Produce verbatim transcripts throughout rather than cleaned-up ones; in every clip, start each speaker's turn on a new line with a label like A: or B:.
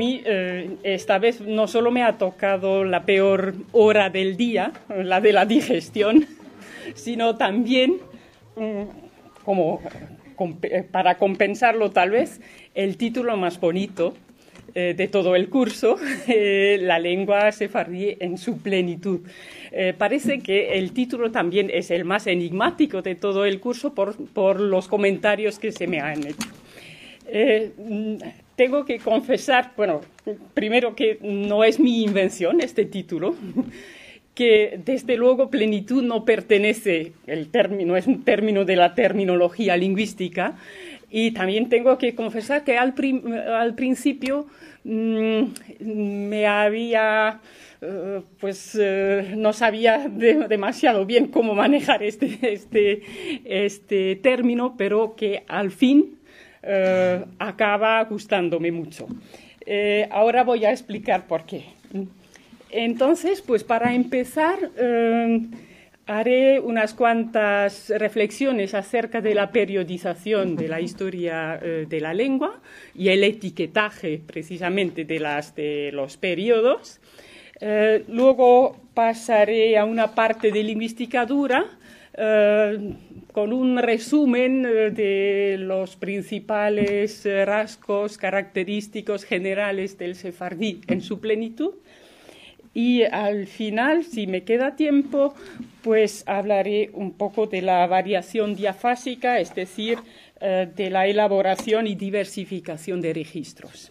A: mí eh, esta vez no solo me ha tocado la peor hora del día, la de la digestión, sino también, como para compensarlo tal vez, el título más bonito eh, de todo el curso, eh, la lengua sefardí en su plenitud. Eh, parece que el título también es el más enigmático de todo el curso por, por los comentarios que se me han hecho. Eh, tengo que confesar, bueno, primero que no es mi invención este título, que desde luego plenitud no pertenece, el término es un término de la terminología lingüística, y también tengo que confesar que al, prim, al principio mmm, me había, uh, pues uh, no sabía de, demasiado bien cómo manejar este, este, este término, pero que al fin uh, acaba gustándome mucho. Eh, ahora voy a explicar por qué. Entonces, pues para empezar, eh, haré unas cuantas reflexiones acerca de la periodización de la historia eh, de la lengua y el etiquetaje precisamente de, las, de los periodos. Eh, luego pasaré a una parte de lingüística dura eh, con un resumen eh, de los principales eh, rasgos característicos generales del sefardí en su plenitud. Y al final, si me queda tiempo, pues hablaré un poco de la variación diafásica, es decir, eh, de la elaboración y diversificación de registros.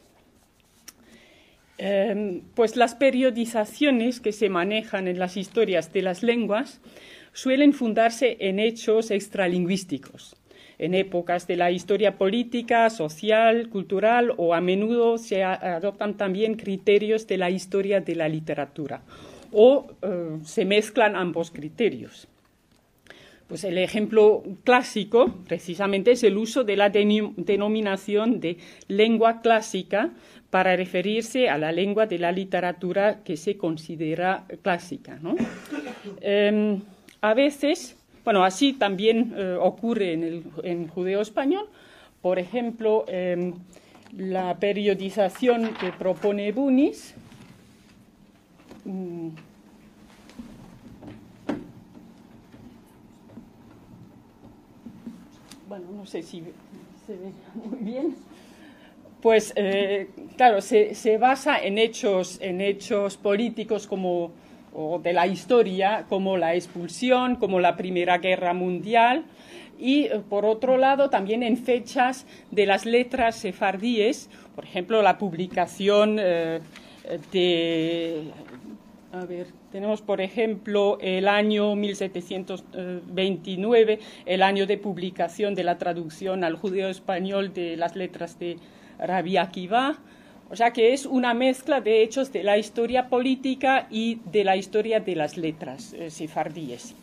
A: Eh, pues las periodizaciones que se manejan en las historias de las lenguas suelen fundarse en hechos extralingüísticos. En épocas de la historia política, social, cultural o a menudo se adoptan también criterios de la historia de la literatura o eh, se mezclan ambos criterios. Pues el ejemplo clásico precisamente es el uso de la denominación de lengua clásica para referirse a la lengua de la literatura que se considera clásica, ¿no? Eh, a veces... Bueno, así también eh, ocurre en el en judeo-español. Por ejemplo, eh, la periodización que propone Bunis mm, bueno, no sé si se ve muy bien. Pues, eh, claro, se, se basa en hechos, en hechos políticos como... o de la historia, como la expulsión, como la Primera Guerra Mundial, y, por otro lado, también en fechas de las letras sefardíes, por ejemplo, la publicación eh, de... A ver, tenemos, por ejemplo, el año mil setecientos veintinueve, el año de publicación de la traducción al judeo-español de las letras de Rabbi Akiva. O sea que es una mezcla de hechos de la historia política y de la historia de las letras eh, sefardíes.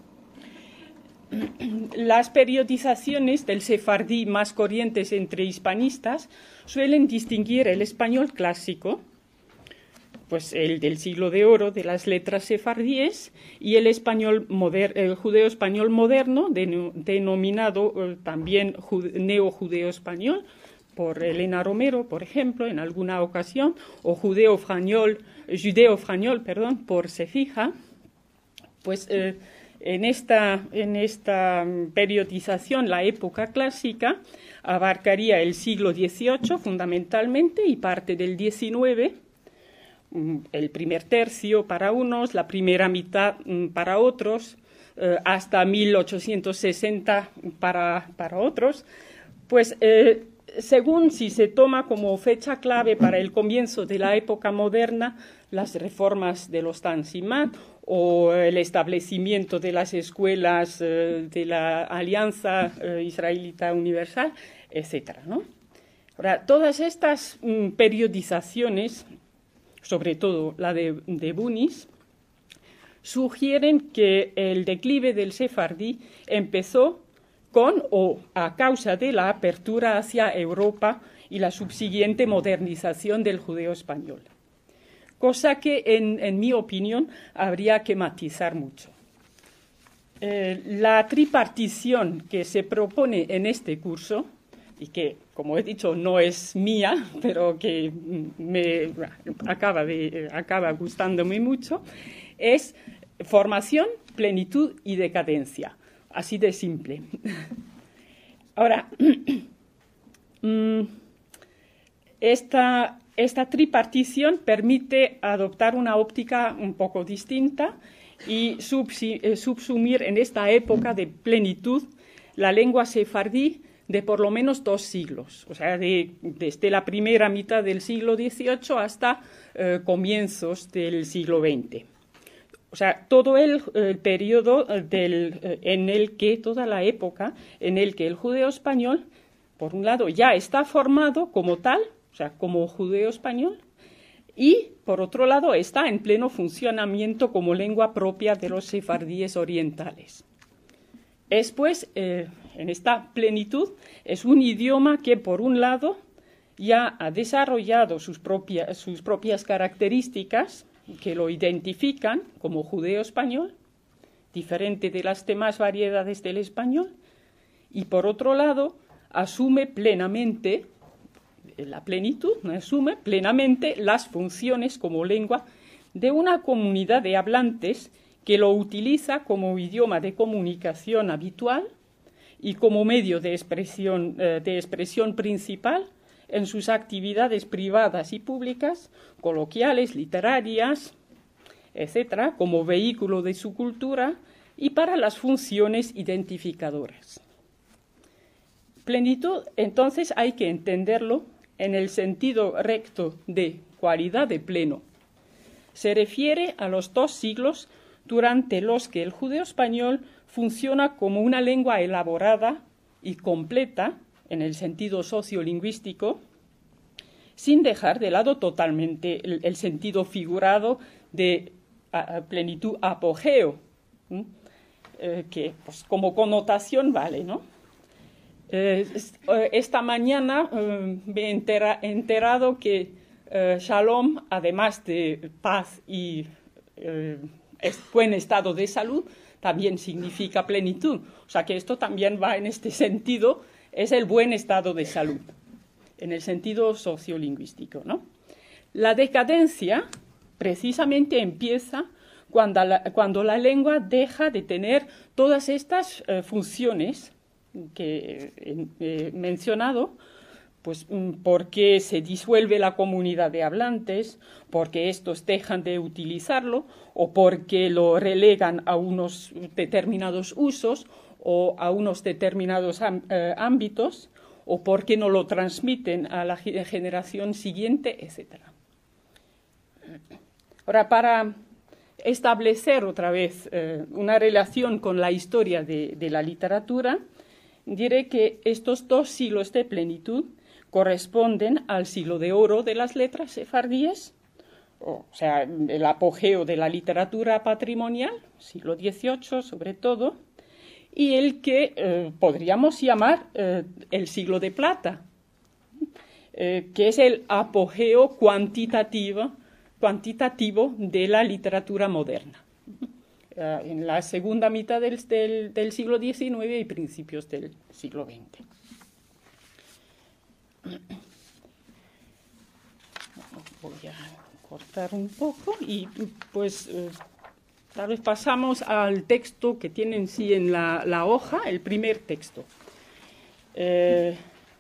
A: Las periodizaciones del sefardí más corrientes entre hispanistas suelen distinguir el español clásico, pues el del siglo de oro de las letras sefardíes, y el, español moder- el judeo-español moderno, den- denominado eh, también neo-judeo-español, por Elena Romero, por ejemplo, en alguna ocasión, o judeo-frañol, judeo-frañol, perdón, por Sefija. Pues eh, en, esta, en esta periodización, la época clásica abarcaría el siglo dieciocho fundamentalmente y parte del diecinueve, el primer tercio para unos, la primera mitad para otros, eh, hasta mil ochocientos sesenta para, para otros. Pues eh, según si se toma como fecha clave para el comienzo de la época moderna las reformas de los Tanzimat o el establecimiento de las escuelas eh, de la Alianza eh, Israelita Universal, etcétera, ¿no? Ahora, todas estas mm, periodizaciones, sobre todo la de, de Bunis, sugieren que el declive del sefardí empezó con o a causa de la apertura hacia Europa y la subsiguiente modernización del judeo español, cosa que, en, en mi opinión, habría que matizar mucho. Eh, la tripartición que se propone en este curso, y que, como he dicho, no es mía, pero que me acaba, de, acaba gustándome mucho, es formación, plenitud y decadencia. Así de simple. Ahora, esta, esta tripartición permite adoptar una óptica un poco distinta y subsumir en esta época de plenitud la lengua sefardí de por lo menos dos siglos, o sea, de, desde la primera mitad del siglo dieciocho hasta eh, comienzos del siglo veinte. O sea, todo el, el periodo del, eh, en el que, toda la época en el que el judeo español, por un lado, ya está formado como tal, o sea, como judeo español, y, por otro lado, está en pleno funcionamiento como lengua propia de los sefardíes orientales. Es, pues, eh, en esta plenitud, es un idioma que, por un lado, ya ha desarrollado sus, propia, sus propias características que lo identifican como judeo español, diferente de las demás variedades del español, y, por otro lado, asume plenamente la plenitud, asume plenamente las funciones como lengua de una comunidad de hablantes que lo utiliza como idioma de comunicación habitual y como medio de expresión, eh, de expresión principal en sus actividades privadas y públicas, coloquiales, literarias, etcétera, como vehículo de su cultura y para las funciones identificadoras. Plenitud, entonces, hay que entenderlo en el sentido recto de cualidad de pleno. Se refiere a los dos siglos durante los que el judeo español funciona como una lengua elaborada y completa en el sentido sociolingüístico, sin dejar de lado totalmente el, el sentido figurado de a, plenitud apogeo, ¿sí? eh, que pues, como connotación vale, ¿no? Eh, esta mañana eh, me he entera, enterado que eh, Shalom, además de paz y eh, buen estado de salud, también significa plenitud. O sea que esto también va en este sentido, es el buen estado de salud, en el sentido sociolingüístico, ¿no? La decadencia precisamente empieza cuando la, cuando la lengua deja de tener todas estas eh, funciones que he mencionado, pues porque se disuelve la comunidad de hablantes, porque estos dejan de utilizarlo o porque lo relegan a unos determinados usos o a unos determinados eh, ámbitos o porque no lo transmiten a la generación siguiente, etcétera. Ahora, para establecer otra vez eh, una relación con la historia de, de la literatura, diré que estos dos siglos de plenitud corresponden al siglo de oro de las letras sefardíes, o sea, el apogeo de la literatura patrimonial, siglo dieciocho sobre todo, y el que eh, podríamos llamar eh, el siglo de plata, eh, que es el apogeo cuantitativo, cuantitativo de la literatura moderna, eh, en la segunda mitad del, del, del siglo diecinueve y principios del siglo veinte. Voy a cortar un poco y pues eh, tal vez pasamos al texto que tienen sí en la, la hoja, el primer texto. Eh,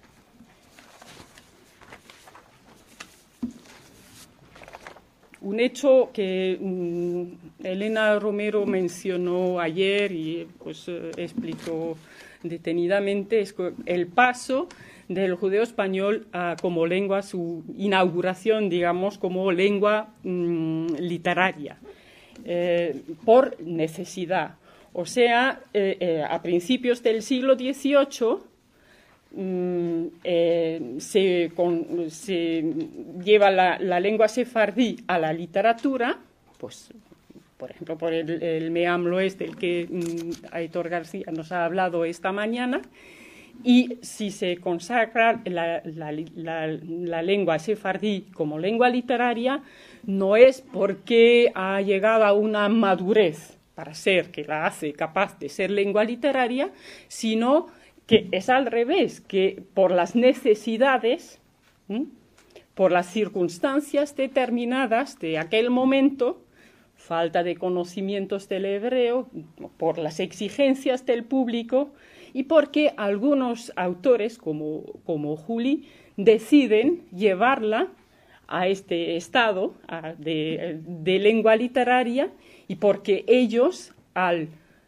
A: un hecho que um, Elena Romero mencionó ayer y pues eh, explicó detenidamente es el paso del judeo español a, como lengua, su inauguración, digamos, como lengua mmm, literaria, eh, por necesidad. O sea, eh, eh, a principios del siglo dieciocho mmm, eh, se, con, se lleva la, la lengua sefardí a la literatura, pues, por ejemplo, por el, el Meam Loes del que mmm, Aitor García nos ha hablado esta mañana. Y si se consagra la, la, la, la lengua sefardí como lengua literaria, no es porque ha llegado a una madurez para ser, que la hace capaz de ser lengua literaria, sino que es al revés, que por las necesidades, ¿m? por las circunstancias determinadas de aquel momento, falta de conocimientos del hebreo, por las exigencias del público y porque algunos autores, como, como Juli, deciden llevarla a este estado a, de, de lengua literaria y porque ellos, al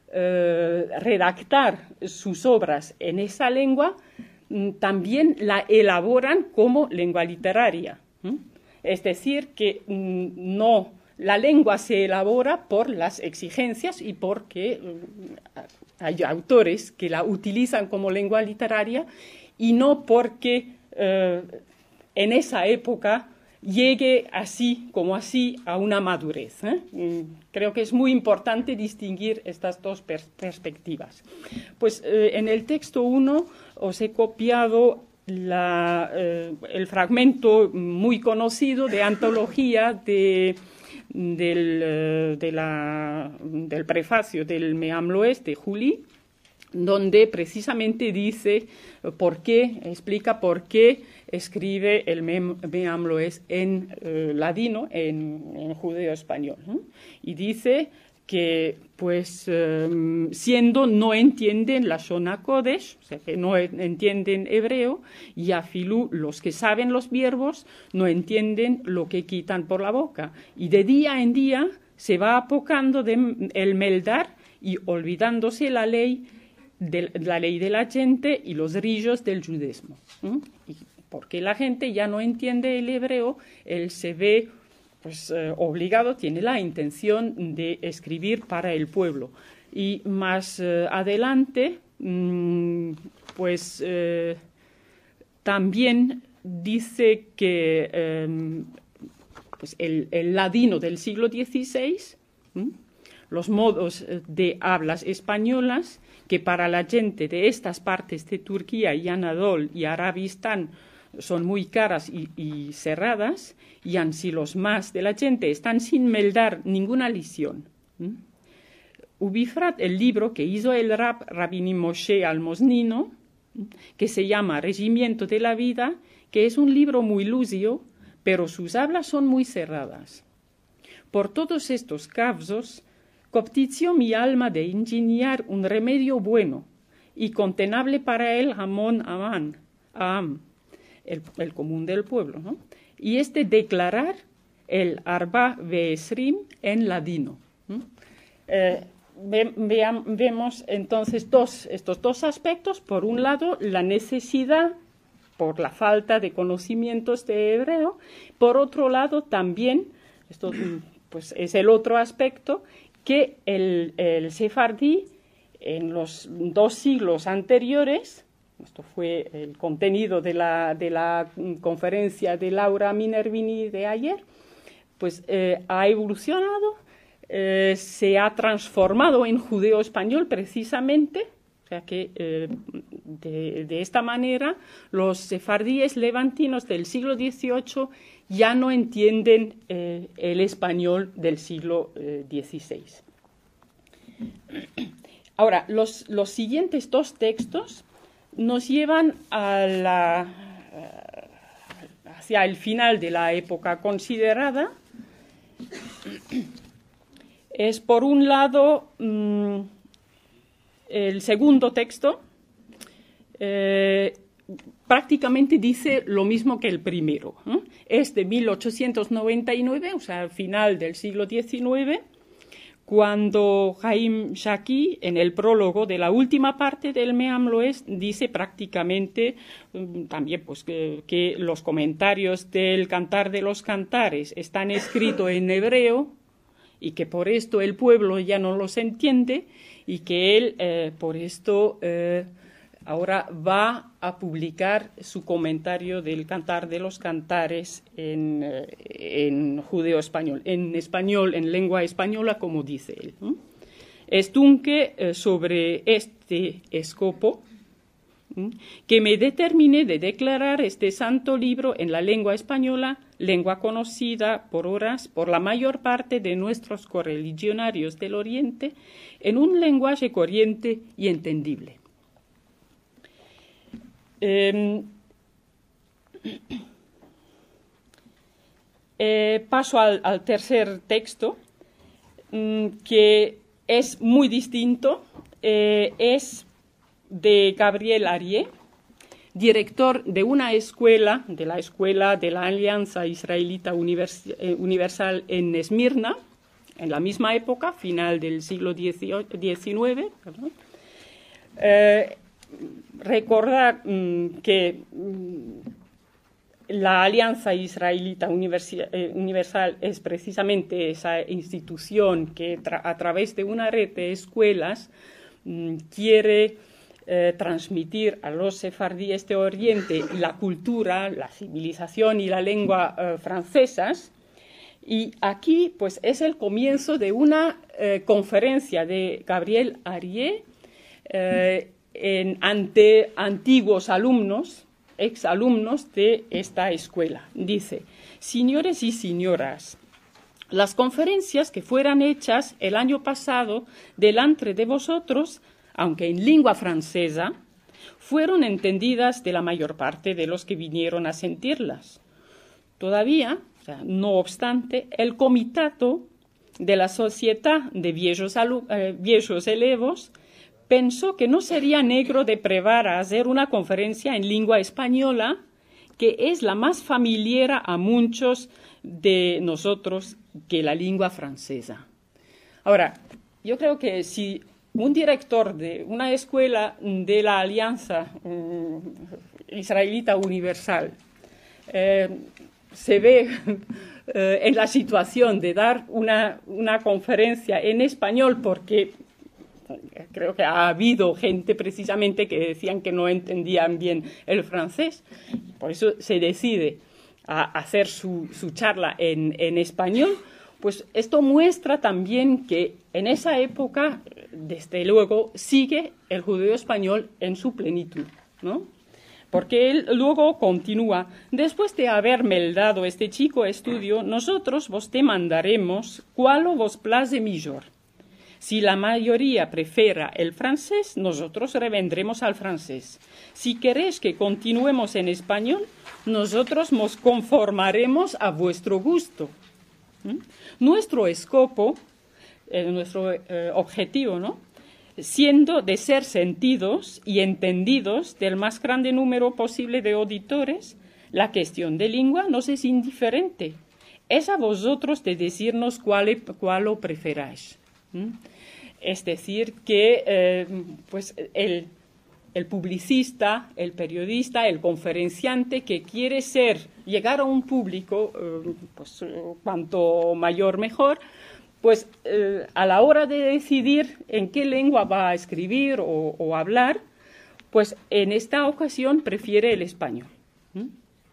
A: eh, redactar sus obras en esa lengua, también la elaboran como lengua literaria. ¿Mm? Es decir, que mm, no, la lengua se elabora por las exigencias y porque mm, hay autores que la utilizan como lengua literaria y no porque eh, en esa época llegue así como así a una madurez. ¿eh? Creo que es muy importante distinguir estas dos pers perspectivas. Pues eh, en el texto uno os he copiado la, eh, el fragmento muy conocido de antología de, del, eh, de la, del prefacio del Meam Loes de Juli, donde precisamente dice por qué, explica por qué escribe el Meam Loes en eh, ladino, en, en judeo español, ¿no? Y dice que, pues, eh, siendo no entienden la Shona Kodesh, o sea, que no entienden hebreo, y afilú, los que saben los verbos, no entienden lo que quitan por la boca. Y de día en día se va apocando de el meldar y olvidándose la ley de la ley de la gente y los rillos del judaísmo. ¿Mm? Y porque la gente ya no entiende el hebreo, él se ve pues, eh, obligado, tiene la intención de escribir para el pueblo. Y más eh, adelante, mmm, pues eh, también dice que eh, pues el, el ladino del siglo dieciséis, ¿Mm? los modos de hablas españolas, que para la gente de estas partes de Turquía y Anadol y Arabistán son muy caras y, y cerradas, y así los más de la gente están sin meldar ninguna lección. ¿Mm? Ubifrat, el libro que hizo el Rab Rabini Moshe Almosnino, que se llama Regimiento de la Vida, que es un libro muy lúcido, pero sus hablas son muy cerradas. Por todos estos casos, coptició mi alma de ingeniar un remedio bueno y contenable para el Hamon Aman, Am, el, el común del pueblo, ¿no? Y es de declarar el Arba Veesrim en ladino. ¿no? Eh, ve, veam, vemos entonces dos, estos dos aspectos. Por un lado, la necesidad por la falta de conocimientos de hebreo. Por otro lado, también, esto pues, es el otro aspecto, que el, el sefardí en los dos siglos anteriores, esto fue el contenido de la, de la conferencia de Laura Minervini de ayer, pues eh, ha evolucionado, eh, se ha transformado en judeo español precisamente, o sea que eh, de, de esta manera los sefardíes levantinos del siglo dieciocho ya no entienden eh, el español del siglo eh, dieciséis. Ahora, los, los siguientes dos textos nos llevan a la, hacia el final de la época considerada. Es, por un lado, mmm, el segundo texto, eh, prácticamente dice lo mismo que el primero. ¿eh? Es de mil ochocientos noventa y nueve, o sea, al final del siglo diecinueve, cuando Haim Shaki, en el prólogo de la última parte del Meam Loes, dice prácticamente um, también pues, que, que los comentarios del Cantar de los Cantares están escritos en hebreo y que por esto el pueblo ya no los entiende y que él, eh, por esto, eh, ahora va a publicar su comentario del Cantar de los Cantares en, eh, en judeo español, en español, en lengua española, como dice él. ¿no? Es dunque eh, sobre este escopo ¿no? que me determiné de declarar este santo libro en la lengua española, lengua conocida por horas por la mayor parte de nuestros correligionarios del Oriente, en un lenguaje corriente y entendible. Eh, eh, paso al, al tercer texto, mmm, que es muy distinto, eh, es de Gabriel Arié, director de una escuela, de la Escuela de la Alianza Israelita Univers eh, Universal en Esmirna, en la misma época, final del siglo diecinueve. Perdón. Eh, recordar mmm, que mmm, la Alianza Israelita Universal es precisamente esa institución que tra a través de una red de escuelas mmm, quiere eh, transmitir a los sefardíes de Oriente la cultura, la civilización y la lengua eh, francesas. Y aquí pues, es el comienzo de una eh, conferencia de Gabriel Arié eh, en, ante antiguos alumnos, exalumnos de esta escuela. Dice: señores y señoras, las conferencias que fueran hechas el año pasado delante de vosotros, aunque en lengua francesa, fueron entendidas de la mayor parte de los que vinieron a sentirlas. Todavía, o sea, no obstante, el comitato de la Sociedad de Viejos, eh, viejos Elevos pensó que no sería negro de prevar a hacer una conferencia en lengua española, que es la más familiar a muchos de nosotros que la lengua francesa. Ahora, yo creo que si un director de una escuela de la Alianza um, Israelita Universal eh, se ve eh, en la situación de dar una, una conferencia en español, porque creo que ha habido gente precisamente que decían que no entendían bien el francés, por eso se decide a hacer su, su charla en, en español. Pues esto muestra también que en esa época, desde luego, sigue el judeo español en su plenitud, ¿no? Porque él luego continúa: después de haberme dado este chico estudio, nosotros vos te mandaremos cual vos place mejor. Si la mayoría prefiera el francés, nosotros revendremos al francés. Si queréis que continuemos en español, nosotros nos conformaremos a vuestro gusto. ¿Mm? Nuestro escopo, eh, nuestro eh, objetivo, ¿no?, siendo de ser sentidos y entendidos del más grande número posible de auditores, la cuestión de lengua nos es indiferente. Es a vosotros de decirnos cuál, cuál lo preferáis. ¿Mm? Es decir, que eh, pues el, el publicista, el periodista, el conferenciante que quiere ser, llegar a un público, eh, pues, cuanto mayor mejor, pues eh, a la hora de decidir en qué lengua va a escribir o, o hablar, pues en esta ocasión prefiere el español. ¿Mm?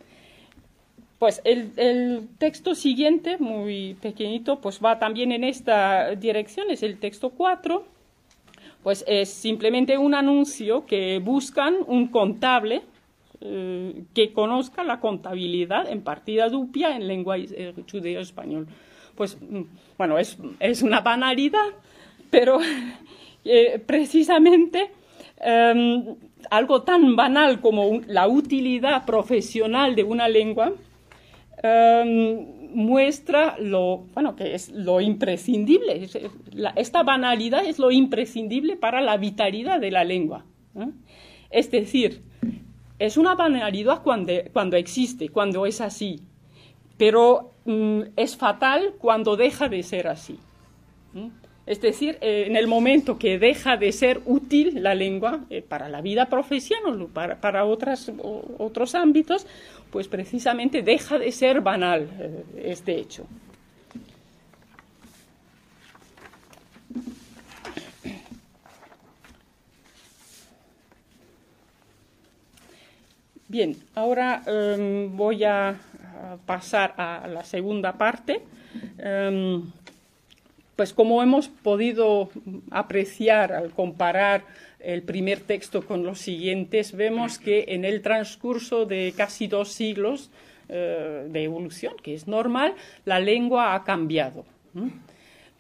A: Pues el, el texto siguiente, muy pequeñito, pues va también en esta dirección, es el texto cuatro, pues es simplemente un anuncio que buscan un contable eh, que conozca la contabilidad en partida dupia en lengua eh, judeo-español. Pues, bueno, es, es una banalidad, pero eh, precisamente eh, algo tan banal como un, la utilidad profesional de una lengua eh, muestra lo, bueno, que es lo imprescindible. La, esta banalidad es lo imprescindible para la vitalidad de la lengua, ¿eh? Es decir, es una banalidad cuando, cuando existe, cuando es así, pero mm, es fatal cuando deja de ser así. ¿Mm? Es decir, eh, en el momento que deja de ser útil la lengua eh, para la vida profesional o para, para otras, o, otros ámbitos, pues precisamente deja de ser banal eh, este hecho. Bien, ahora eh, voy a pasar a la segunda parte. Eh, pues como hemos podido apreciar al comparar el primer texto con los siguientes, vemos que en el transcurso de casi dos siglos eh, de evolución, que es normal, la lengua ha cambiado. ¿Mm?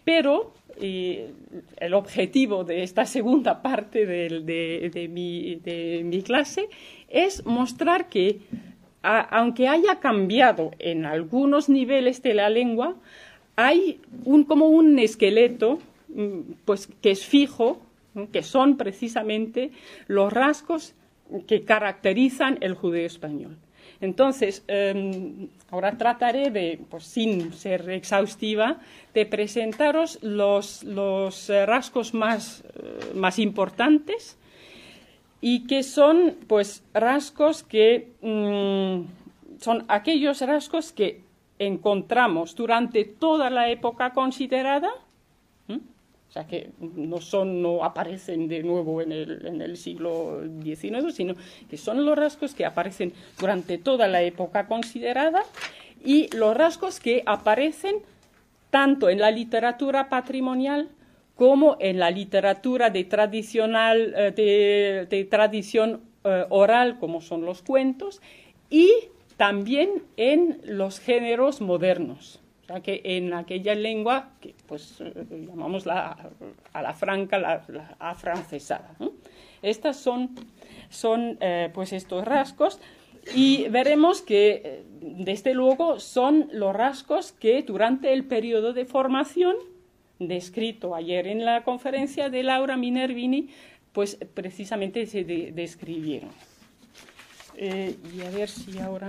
A: pero eh, el objetivo de esta segunda parte de, de, de, mi, de mi clase es mostrar que, a, aunque haya cambiado en algunos niveles de la lengua, hay un, como un esqueleto pues, que es fijo, que son precisamente los rasgos que caracterizan el judeo español. Entonces, eh, ahora trataré de, pues, sin ser exhaustiva, de presentaros los, los rasgos más, eh, más importantes y que son, pues, rasgos que mmm, son aquellos rasgos que encontramos durante toda la época considerada. O sea, que no, son, no aparecen de nuevo en el, en el siglo diecinueve, sino que son los rasgos que aparecen durante toda la época considerada y los rasgos que aparecen tanto en la literatura patrimonial como en la literatura de, tradicional, de, de tradición eh, oral, como son los cuentos, y también en los géneros modernos. Que en aquella lengua que pues llamamos la, a la franca, la, la afrancesada, ¿no? Estas son, son eh, pues estos rasgos y veremos que desde luego son los rasgos que durante el periodo de formación descrito ayer en la conferencia de Laura Minervini pues precisamente se de, describieron. Eh, y a ver si ahora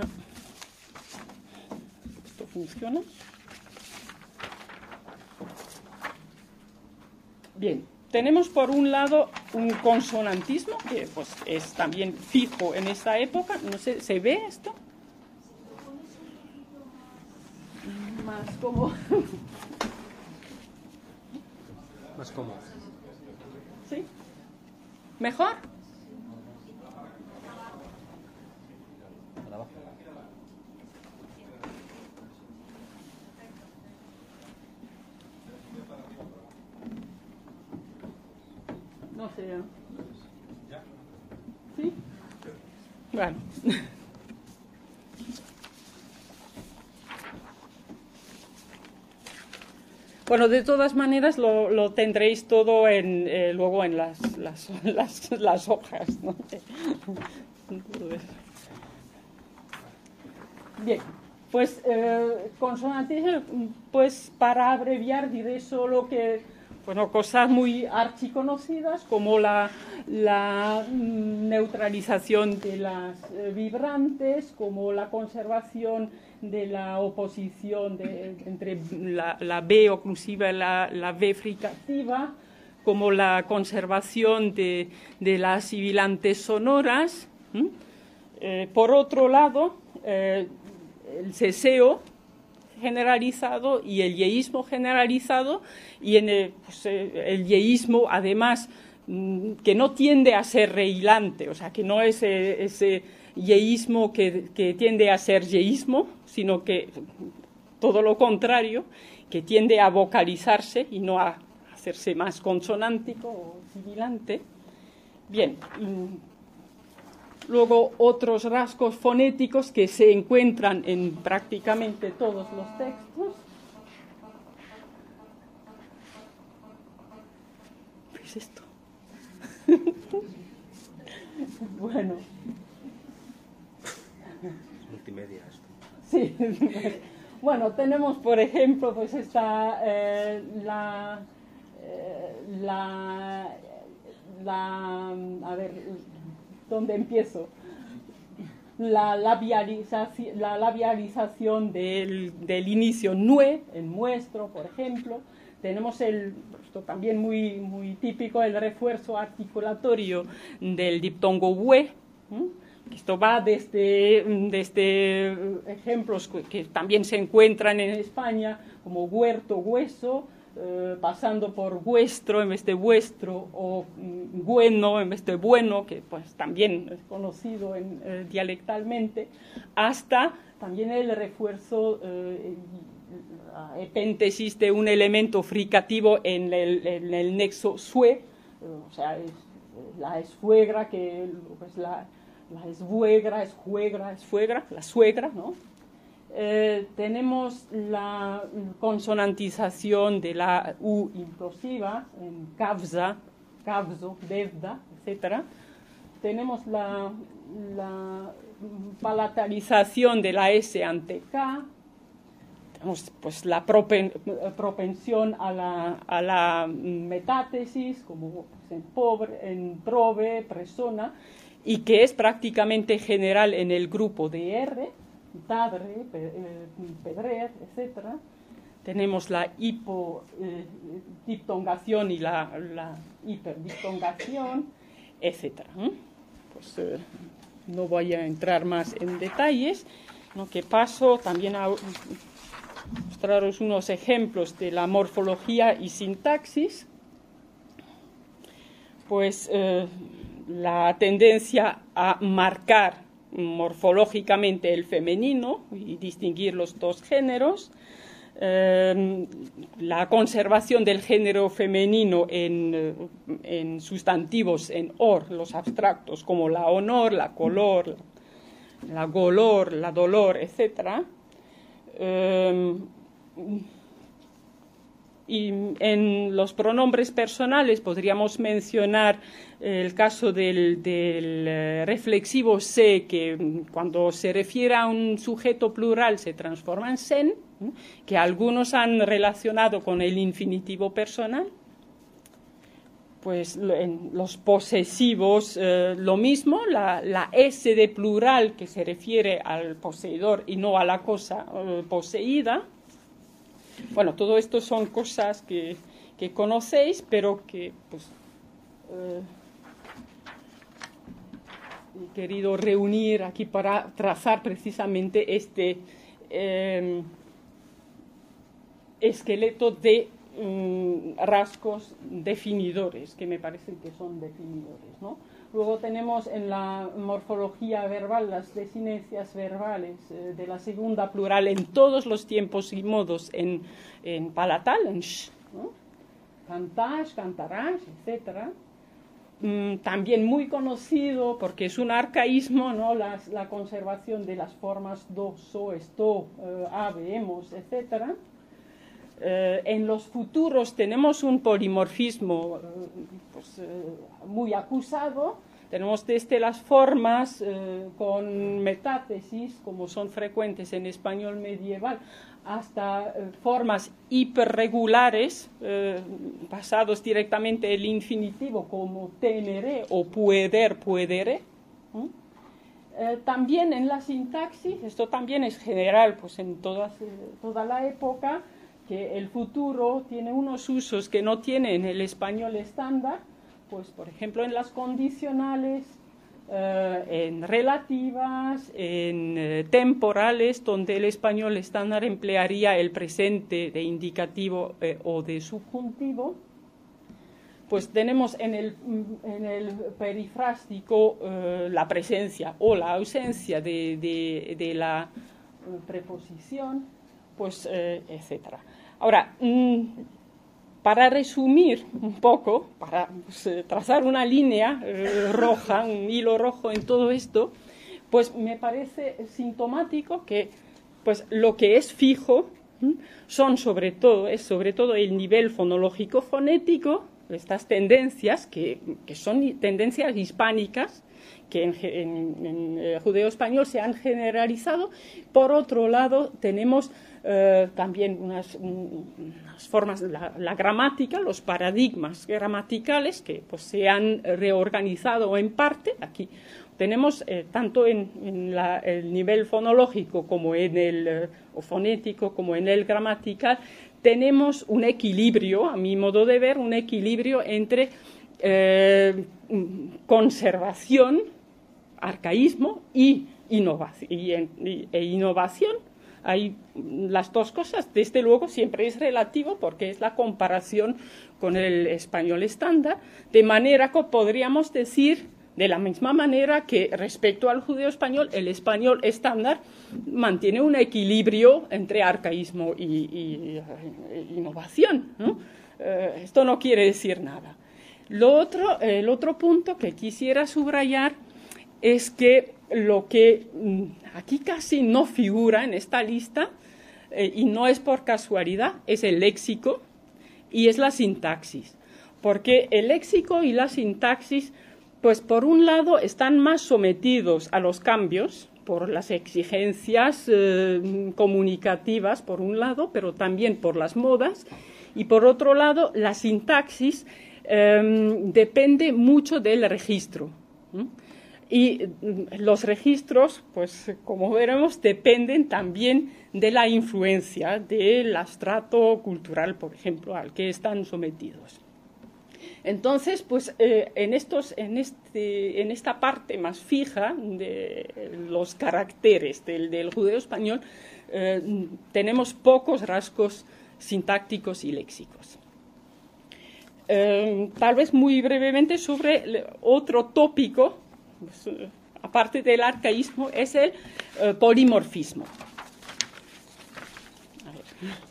A: esto funciona. Bien, tenemos por un lado un consonantismo, que pues, es también fijo en esta época. No sé, ¿se ve esto? Más como...
B: Más cómodo.
A: ¿Sí? ¿Mejor?
B: Para abajo.
A: No sé. ¿Sí? Bueno. Bueno, de todas maneras lo, lo tendréis todo en, eh, luego en las, las, las, las hojas, ¿no? Bien, pues eh, consonantismo, pues para abreviar diré solo que bueno, cosas muy archiconocidas como la, la neutralización de las eh, vibrantes, como la conservación de la oposición de, entre la, la B oclusiva y la, la B fricativa, como la conservación de, de las sibilantes sonoras. ¿Mm? Eh, por otro lado, eh, el ceseo generalizado y el yeísmo generalizado, y en el, pues, el yeísmo además que no tiende a ser rehilante, o sea que no es ese, ese yeísmo que, que tiende a ser yeísmo, sino que todo lo contrario, que tiende a vocalizarse y no a hacerse más consonántico o sibilante. Bien, luego otros rasgos fonéticos que se encuentran en prácticamente todos los textos. ¿Qué es esto? Bueno.
B: Multimedia esto.
A: Sí. Bueno, tenemos por ejemplo pues esta eh, la, eh, la la a ver ¿dónde empiezo? La labialización, la labialización del, del inicio nue, el nuestro, por ejemplo. Tenemos el, esto también muy, muy típico, el refuerzo articulatorio del diptongo ue. ¿Mm? Esto va desde, desde ejemplos que también se encuentran en España, como huerto, hueso, Eh, pasando por vuestro en vez de vuestro, o mm, bueno en vez de bueno, que pues también es conocido en, eh, dialectalmente, hasta también el refuerzo, eh, la epéntesis de un elemento fricativo en el, en el nexo sue, eh, o sea, es, la esfuegra, que pues la, la esvuegra, esjuegra, esfuegra, la suegra, ¿no? Eh, tenemos la consonantización de la U implosiva en kavza, kavzo, devda, etcétera. Tenemos la, la palatalización de la S ante K. Tenemos pues, la propen, propensión a la, a la metátesis, como pues, en, pobre, en prove, presona, y que es prácticamente general en el grupo de R, tadre, pedrer, etcétera. Tenemos la hipodiptongación y la, la hiperdiptongación, etcétera. Pues eh, no voy a entrar más en detalles, ¿no? Que paso también a mostraros unos ejemplos de la morfología y sintaxis. Pues eh, la tendencia a marcar morfológicamente el femenino y distinguir los dos géneros, eh, la conservación del género femenino en, en sustantivos en or, los abstractos, como la honor, la color, la golor, la dolor, etcétera. Eh, y en los pronombres personales podríamos mencionar el caso del, del reflexivo se, que cuando se refiere a un sujeto plural se transforma en sen, que algunos han relacionado con el infinitivo personal. Pues en los posesivos eh, lo mismo, la, la S de plural que se refiere al poseedor y no a la cosa eh, poseída. Bueno, todo esto son cosas que, que conocéis, pero que pues, eh, he querido reunir aquí para trazar precisamente este eh, esqueleto de um, rasgos definidores, que me parecen que son definidores, ¿no? Luego tenemos en la morfología verbal las desinencias verbales eh, de la segunda plural en todos los tiempos y modos en, en palatal, en sh, ¿no? Cantas, cantarás, etcétera. Mm, también muy conocido porque es un arcaísmo, ¿no? Las, la conservación de las formas do, so, esto, eh, ave, hemos, etcétera. Eh, en los futuros tenemos un polimorfismo eh, pues, eh, muy acusado. Tenemos desde las formas eh, con metátesis, como son frecuentes en español medieval, hasta eh, formas hiperregulares, eh, basados directamente en el infinitivo, como tenere o pueder, puedere. ¿Mm? Eh, también en la sintaxis, esto también es general pues, en todas, eh, toda la época, que el futuro tiene unos usos que no tiene en el español estándar, pues por ejemplo en las condicionales, eh, en relativas, en eh, temporales, donde el español estándar emplearía el presente de indicativo eh, o de subjuntivo. Pues tenemos en el, en el perifrástico eh, la presencia o la ausencia de, de, de la eh, preposición, pues, eh, etcétera. Ahora, mmm, para resumir un poco, para pues, eh, trazar una línea eh, roja, un hilo rojo en todo esto, pues me parece sintomático que pues, lo que es fijo ¿m? son sobre todo, es sobre todo el nivel fonológico-fonético, estas tendencias que, que son tendencias hispánicas, que en, en, en eh, judeo-español se han generalizado. Por otro lado, tenemos eh, también unas, unas formas, la, la gramática, los paradigmas gramaticales que pues, se han reorganizado en parte. Aquí tenemos eh, tanto en, en la, el nivel fonológico como en el eh, o fonético como en el gramatical, tenemos un equilibrio, a mi modo de ver, un equilibrio entre eh, conservación, arcaísmo y innovación, y, y, e innovación. Hay las dos cosas. Desde luego siempre es relativo porque es la comparación con el español estándar, de manera que podríamos decir de la misma manera que respecto al judeo español, el español estándar mantiene un equilibrio entre arcaísmo y, y, y innovación, ¿no? Eh, esto no quiere decir nada. Lo otro, el otro punto que quisiera subrayar es que lo que mm, aquí casi no figura en esta lista, eh, y no es por casualidad, es el léxico y es la sintaxis. Porque el léxico y la sintaxis, pues por un lado están más sometidos a los cambios por las exigencias eh, comunicativas, por un lado, pero también por las modas, y por otro lado, la sintaxis eh, depende mucho del registro. ¿Mm? Y los registros, pues como veremos, dependen también de la influencia del estrato cultural, por ejemplo, al que están sometidos. Entonces, pues eh, en, estos, en, este, en esta parte más fija de los caracteres del, del judeo español, eh, tenemos pocos rasgos sintácticos y léxicos. Eh, tal vez muy brevemente sobre otro tópico, pues, aparte del arcaísmo, es el eh, polimorfismo. A ver.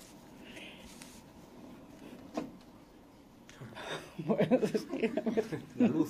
A: Bueno, es que,
B: La luz.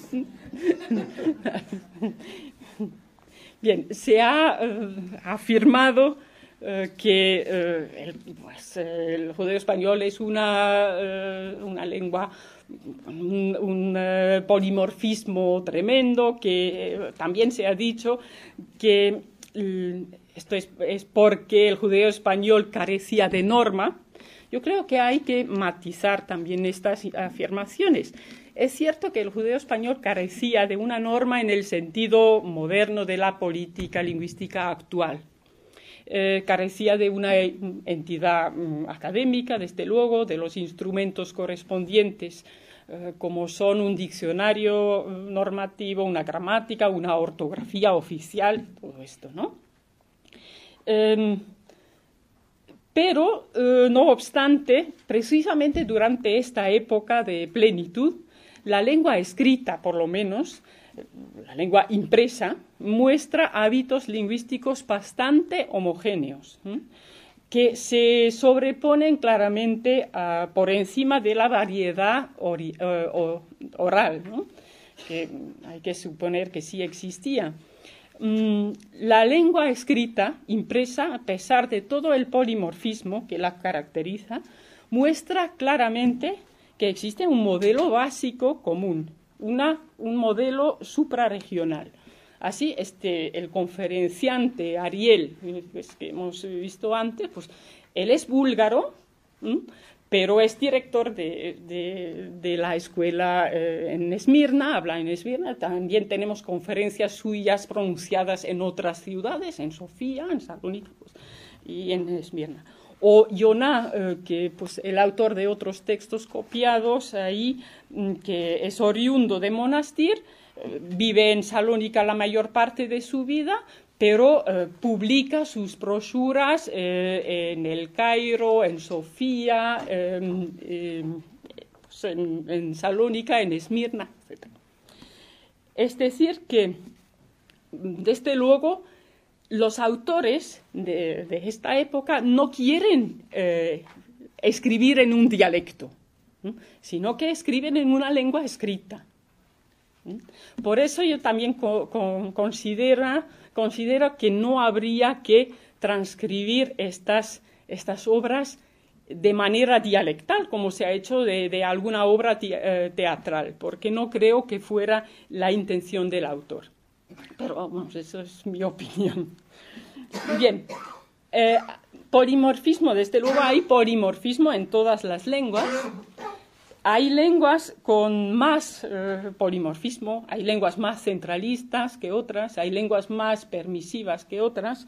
A: Bien, se ha eh, afirmado eh, que eh, el, pues, el judeo español es una, eh, una lengua, un, un eh, polimorfismo tremendo, que eh, también se ha dicho que eh, esto es, es porque el judeo español carecía de norma. Yo creo que hay que matizar también estas afirmaciones. Es cierto que el judeo español carecía de una norma en el sentido moderno de la política lingüística actual. Eh, carecía de una entidad um, académica, desde luego, de los instrumentos correspondientes, eh, como son un diccionario normativo, una gramática, una ortografía oficial, todo esto, ¿no? Eh, Pero, eh, no obstante, precisamente durante esta época de plenitud, la lengua escrita, por lo menos, la lengua impresa, muestra hábitos lingüísticos bastante homogéneos, ¿eh? que se sobreponen claramente uh, por encima de la variedad ori, uh, oral, ¿no? que hay que suponer que sí existía. La lengua escrita, impresa, a pesar de todo el polimorfismo que la caracteriza, muestra claramente que existe un modelo básico común, una, un modelo suprarregional. Así, este, el conferenciante Ariel, pues, que hemos visto antes, pues, él es búlgaro, ¿m? pero es director de, de, de la escuela eh, en Esmirna, habla en Esmirna. También tenemos conferencias suyas pronunciadas en otras ciudades, en Sofía, en Salónica, pues, y en Esmirna. O Yonah, eh, que pues el autor de otros textos copiados ahí, que es oriundo de Monastir, eh, vive en Salónica la mayor parte de su vida, pero eh, publica sus brochuras eh, en el Cairo, en Sofía, eh, eh, pues en, en Salónica, en Esmirna, etcétera. Es decir, que, desde luego, los autores de, de esta época no quieren eh, escribir en un dialecto, ¿sí? sino que escriben en una lengua escrita. ¿Sí? Por eso yo también co co considero, considero que no habría que transcribir estas, estas obras de manera dialectal, como se ha hecho de, de alguna obra te eh, teatral, porque no creo que fuera la intención del autor. Pero vamos, eso es mi opinión. Bien, eh, polimorfismo, desde luego hay polimorfismo en todas las lenguas. Hay lenguas con más eh, polimorfismo, hay lenguas más centralistas que otras, hay lenguas más permisivas que otras,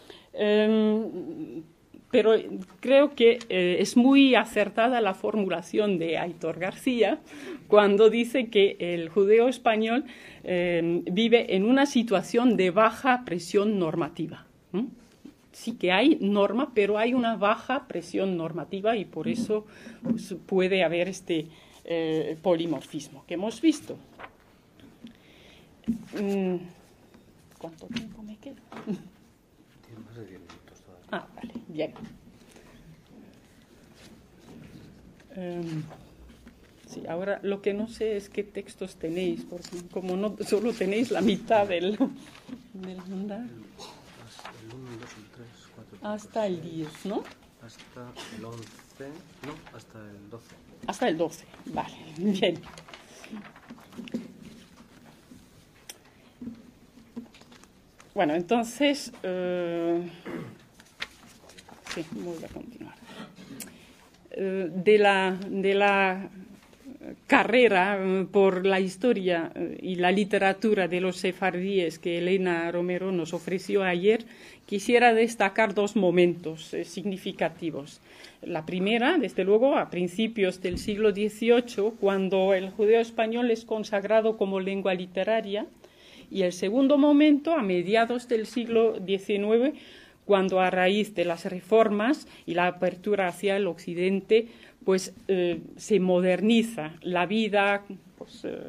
A: eh, pero creo que eh, es muy acertada la formulación de Aitor García cuando dice que el judeo español eh, vive en una situación de baja presión normativa. ¿Mm? Sí que hay norma, pero hay una baja presión normativa y por eso pues, puede haber este eh, polimorfismo que hemos visto. ¿Cuánto tiempo me queda?
B: Tiene más de diez minutos todavía.
A: Ah, vale, bien. Um, Sí, ahora lo que no sé es qué textos tenéis, porque como no solo tenéis la mitad del, del andar.
B: El uno, el dos, el tres, cuatro,
A: Hasta el diez, ¿no?
B: Hasta el once, no, hasta el doce.
A: Hasta el doce, vale, bien. Bueno, entonces, eh, sí, voy a continuar. Eh, de la, de la carrera eh, por la historia eh, y la literatura de los sefardíes que Elena Romero nos ofreció ayer, quisiera destacar dos momentos eh, significativos. La primera, desde luego, a principios del siglo dieciocho, cuando el judeo español es consagrado como lengua literaria, y el segundo momento, a mediados del siglo diecinueve, cuando a raíz de las reformas y la apertura hacia el occidente, pues eh, se moderniza la vida, pues, eh,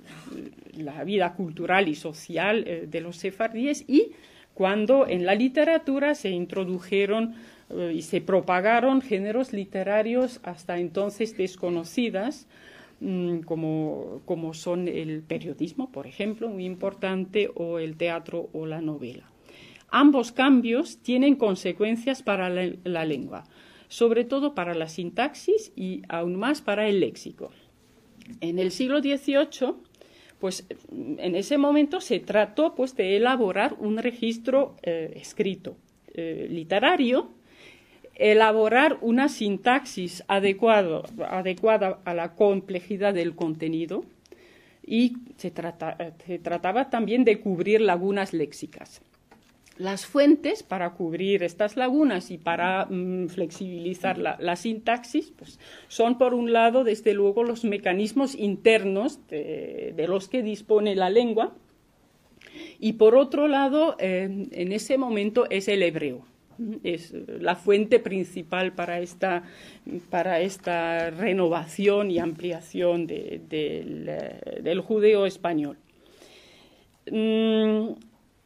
A: la vida cultural y social eh, de los sefardíes, y cuando en la literatura se introdujeron eh, y se propagaron géneros literarios hasta entonces desconocidas, mmm, como, como son el periodismo, por ejemplo, muy importante, o el teatro o la novela. Ambos cambios tienen consecuencias para la, la lengua, sobre todo para la sintaxis y aún más para el léxico. En el siglo dieciocho, pues en ese momento se trató pues, de elaborar un registro eh, escrito eh, literario, elaborar una sintaxis adecuado, adecuada a la complejidad del contenido, y se, trata, se trataba también de cubrir lagunas léxicas. Las fuentes para cubrir estas lagunas y para mm, flexibilizar la, la sintaxis pues, son, por un lado, desde luego, los mecanismos internos de, de los que dispone la lengua, y, por otro lado, eh, en ese momento es el hebreo. Es la fuente principal para esta, para esta renovación y ampliación de, de, del, del judeo español. Mm,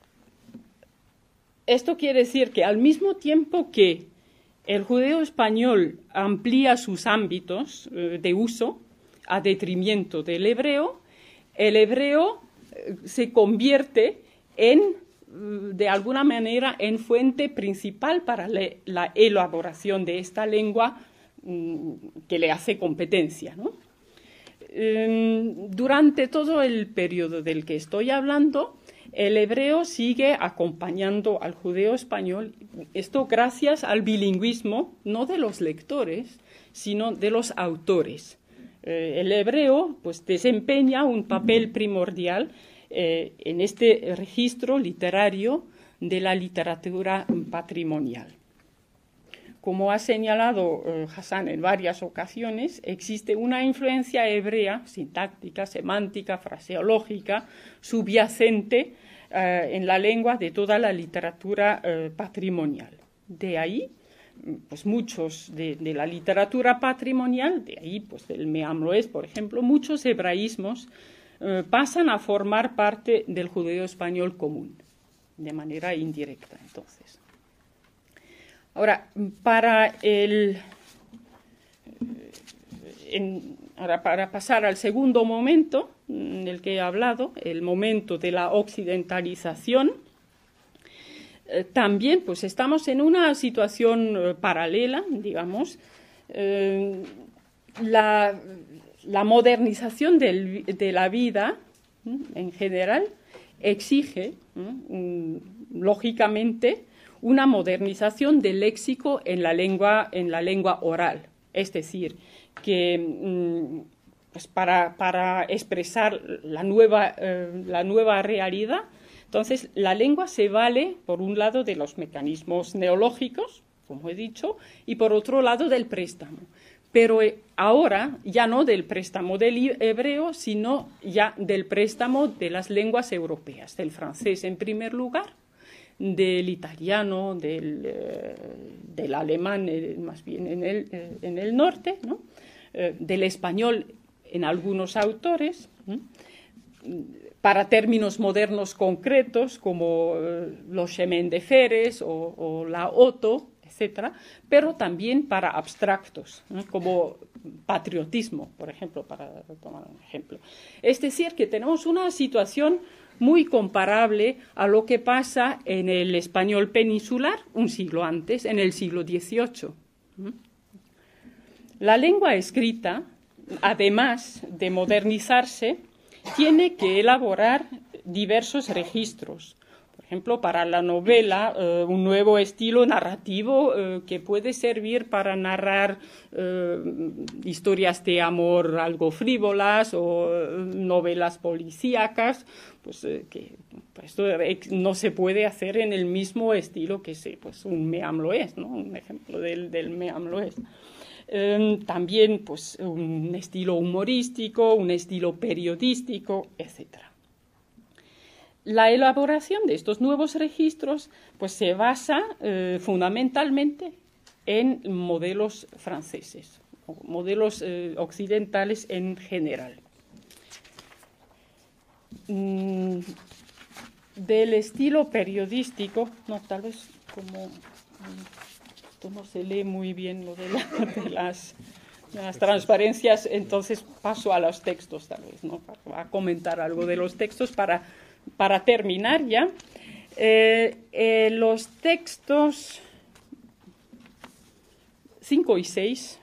A: Esto quiere decir que al mismo tiempo que el judeo español amplía sus ámbitos eh, de uso a detrimento del hebreo, el hebreo eh, se convierte en, de alguna manera, en fuente principal para le, la elaboración de esta lengua mm, que le hace competencia, ¿no? Eh, durante todo el periodo del que estoy hablando, el hebreo sigue acompañando al judeo español, esto gracias al bilingüismo, no de los lectores, sino de los autores. Eh, el hebreo pues, desempeña un papel primordial eh, en este registro literario de la literatura patrimonial. Como ha señalado eh, Hassan en varias ocasiones, existe una influencia hebrea, sintáctica, semántica, fraseológica, subyacente eh, en la lengua de toda la literatura eh, patrimonial. De ahí, pues muchos de, de la literatura patrimonial, de ahí, pues del Meam Loess, por ejemplo, muchos hebraísmos eh, pasan a formar parte del judeo español común, de manera indirecta, entonces. Ahora, para, el, en, ahora, para pasar al segundo momento del que he hablado, el momento de la occidentalización, eh, también pues, estamos en una situación eh, paralela, digamos. Eh, la, la modernización del, de la vida, ¿eh? en general, exige, ¿eh? lógicamente, una modernización del léxico en la lengua, en la lengua oral. Es decir, que pues para, para expresar la nueva, eh, la nueva realidad, entonces la lengua se vale, por un lado, de los mecanismos neológicos, como he dicho, y por otro lado del préstamo. Pero ahora ya no del préstamo del hebreo, sino ya del préstamo de las lenguas europeas, del francés en primer lugar, del italiano, del, eh, del alemán, eh, más bien en el, eh, en el norte, ¿no? eh, del español en algunos autores, ¿eh? para términos modernos concretos como eh, los Chemin de Feres o, o la Otto, etcétera, pero también para abstractos, ¿eh? como patriotismo, por ejemplo, para tomar un ejemplo. Es decir, que tenemos una situación muy comparable a lo que pasa en el español peninsular un siglo antes, en el siglo dieciocho. La lengua escrita, además de modernizarse, tiene que elaborar diversos registros. Por ejemplo, para la novela, eh, un nuevo estilo narrativo eh, que puede servir para narrar eh, historias de amor algo frívolas o eh, novelas policíacas, pues eh, que pues, no se puede hacer en el mismo estilo que se, pues, un Me am l'Oest, ¿no? Un ejemplo del, del Me am l'Oest. Eh, también pues, un estilo humorístico, un estilo periodístico, etcétera. La elaboración de estos nuevos registros pues, se basa eh, fundamentalmente en modelos franceses, o modelos eh, occidentales en general. Mm, del estilo periodístico, no, tal vez como... Esto no se lee muy bien lo de, la, de, las, de las transparencias, entonces paso a los textos tal vez, ¿no? A comentar algo de los textos para, para terminar ya. Eh, eh, los textos cinco y seis,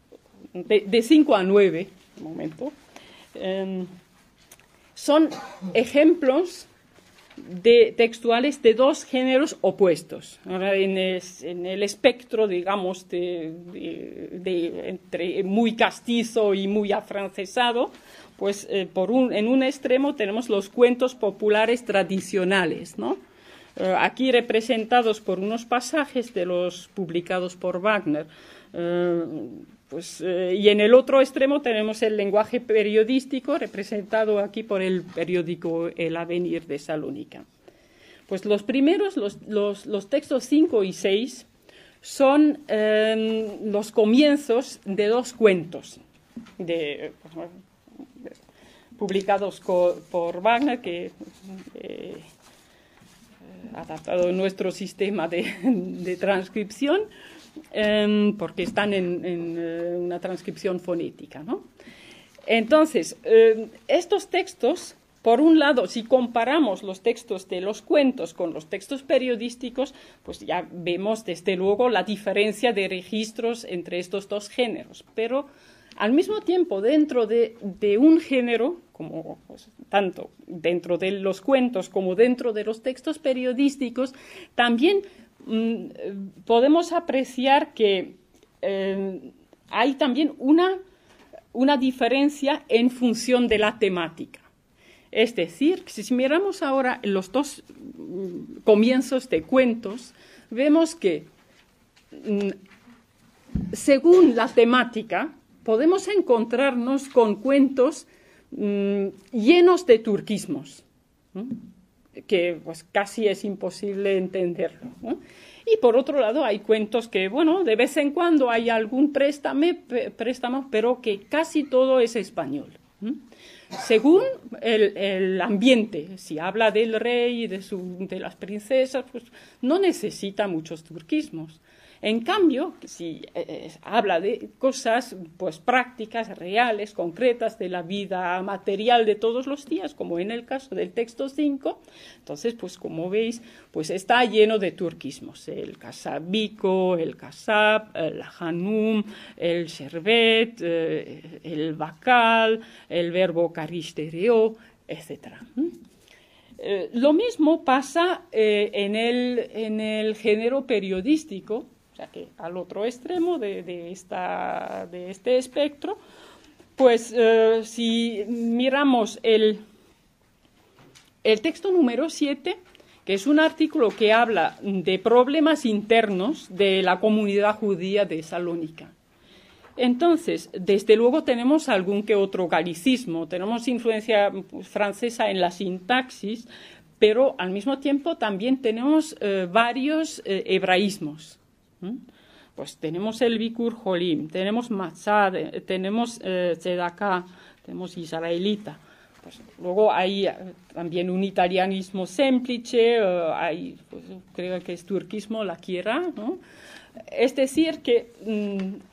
A: de cinco a nueve, un momento, eh, son ejemplos de textuales de dos géneros opuestos. Ahora, en, el, en el espectro, digamos, de, de, de, entre muy castizo y muy afrancesado, pues eh, por un, en un extremo tenemos los cuentos populares tradicionales, ¿no? Eh, aquí representados por unos pasajes de los publicados por Wagner. Eh, Pues, eh, y en el otro extremo tenemos el lenguaje periodístico, representado aquí por el periódico El Avenir de Salónica. Pues los primeros, los, los, los textos cinco y seis, son eh, los comienzos de dos cuentos de, pues, publicados co, por Wagner, que eh, ha adaptado nuestro sistema de, de transcripción. Eh, porque están en, en eh, una transcripción fonética, ¿no? Entonces, eh, estos textos, por un lado, si comparamos los textos de los cuentos con los textos periodísticos, pues ya vemos desde luego la diferencia de registros entre estos dos géneros, pero al mismo tiempo dentro de, de un género, como pues, tanto dentro de los cuentos como dentro de los textos periodísticos, también podemos apreciar que eh, hay también una, una diferencia en función de la temática. Es decir, si miramos ahora los dos mm, comienzos de cuentos, vemos que mm, según la temática podemos encontrarnos con cuentos mm, llenos de turquismos, ¿no? Que pues casi es imposible entenderlo, ¿no? Y por otro lado hay cuentos que, bueno, de vez en cuando hay algún préstame, préstamo, pero que casi todo es español, ¿no? Según el, el ambiente, si habla del rey y de, su, de las princesas, pues no necesita muchos turquismos. En cambio, si eh, habla de cosas pues, prácticas, reales, concretas, de la vida material de todos los días, como en el caso del texto cinco, entonces, pues como veis, pues está lleno de turquismos. El kasabico, el kasab, el hanum, el sherbet, eh, el bakal, el verbo karishtereo, etcétera. Eh, lo mismo pasa eh, en, el, en el género periodístico, o sea que al otro extremo de, de, esta, de este espectro, pues eh, si miramos el, el texto número siete, que es un artículo que habla de problemas internos de la comunidad judía de Salónica. Entonces, desde luego tenemos algún que otro galicismo, tenemos influencia francesa en la sintaxis, pero al mismo tiempo también tenemos eh, varios eh, hebraísmos. ¿Mm? Pues tenemos el Bikur Jolim, tenemos Matzah, tenemos eh, Tzedakah, tenemos israelita. Pues luego hay eh, también un italianismo semplice, eh, hay, pues, creo que es turquismo, la quiera, ¿no? Es decir, que mm,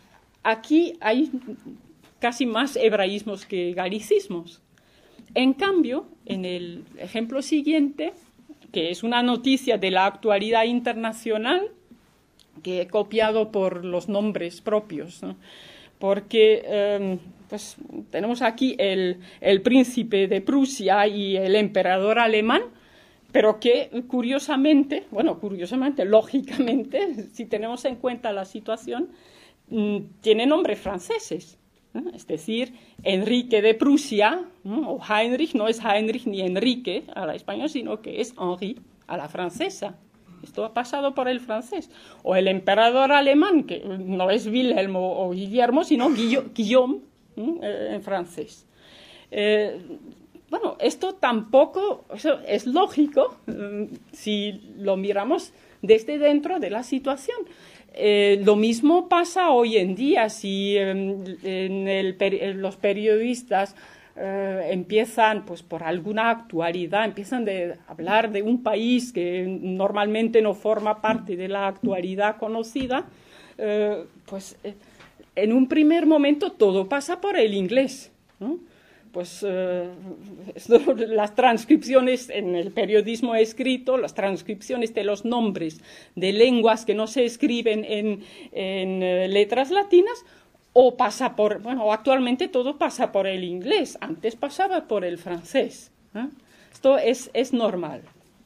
A: aquí hay casi más hebraísmos que galicismos. En cambio, en el ejemplo siguiente, que es una noticia de la actualidad internacional, que he copiado por los nombres propios, ¿no? Porque eh, pues, tenemos aquí el, el príncipe de Prusia y el emperador alemán, pero que curiosamente, bueno, curiosamente, lógicamente, si tenemos en cuenta la situación, mmm, tienen nombres franceses, ¿no? Es decir, Enrique de Prusia, ¿no? O Heinrich, no es Heinrich ni Enrique a la española, sino que es Henri a la francesa. Esto ha pasado por el francés. O el emperador alemán, que no es Wilhelm o Guillermo, sino Guillaume, ¿eh? En francés. Eh, bueno, esto tampoco eso es lógico eh, si lo miramos desde dentro de la situación. Eh, lo mismo pasa hoy en día si eh, en el, en los periodistas Eh, empiezan, pues por alguna actualidad, empiezan de hablar de un país que normalmente no forma parte de la actualidad conocida, eh, pues eh, en un primer momento todo pasa por el inglés, ¿no? Pues eh, esto, las transcripciones en el periodismo escrito, las transcripciones de los nombres de lenguas que no se escriben en, en eh, letras latinas, o pasa por, bueno, actualmente todo pasa por el inglés, antes pasaba por el francés, ¿eh? Esto es, es normal.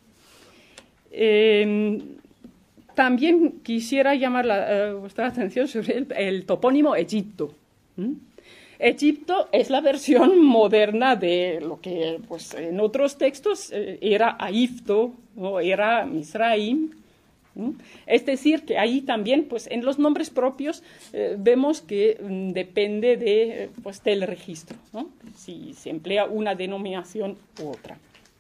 A: Eh, también quisiera llamar la, eh, vuestra atención sobre el, el topónimo Egipto. ¿Mm? Egipto es la versión moderna de lo que pues, en otros textos eh, era Aifto o era Misraim. ¿Mm? Es decir, que ahí también, pues, en los nombres propios eh, vemos que mm, depende de, pues, del registro, ¿no? Si se emplea una denominación u otra.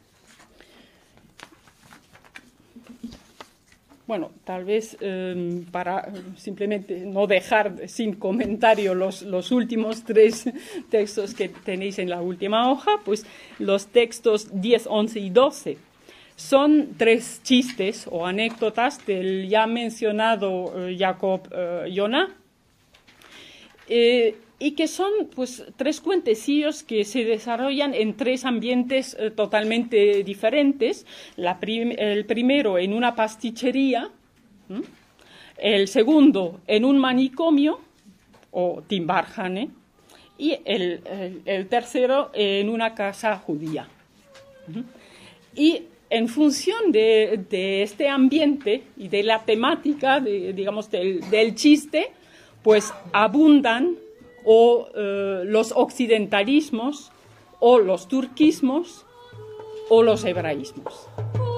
A: Bueno, tal vez eh, para simplemente no dejar sin comentario los, los últimos tres textos que tenéis en la última hoja, pues los textos diez, once y doce. Son tres chistes o anécdotas del ya mencionado eh, Jacob eh, Jonah, eh, y que son pues, tres cuentecillos que se desarrollan en tres ambientes eh, totalmente diferentes. La prim el primero en una pastichería, ¿m? El segundo en un manicomio, o Timbarjane, y el, el, el tercero en una casa judía. ¿M? Y en función de, de este ambiente y de la temática, de, digamos, del, del chiste, pues abundan o eh, los occidentalismos, o los turquismos, o los hebraísmos.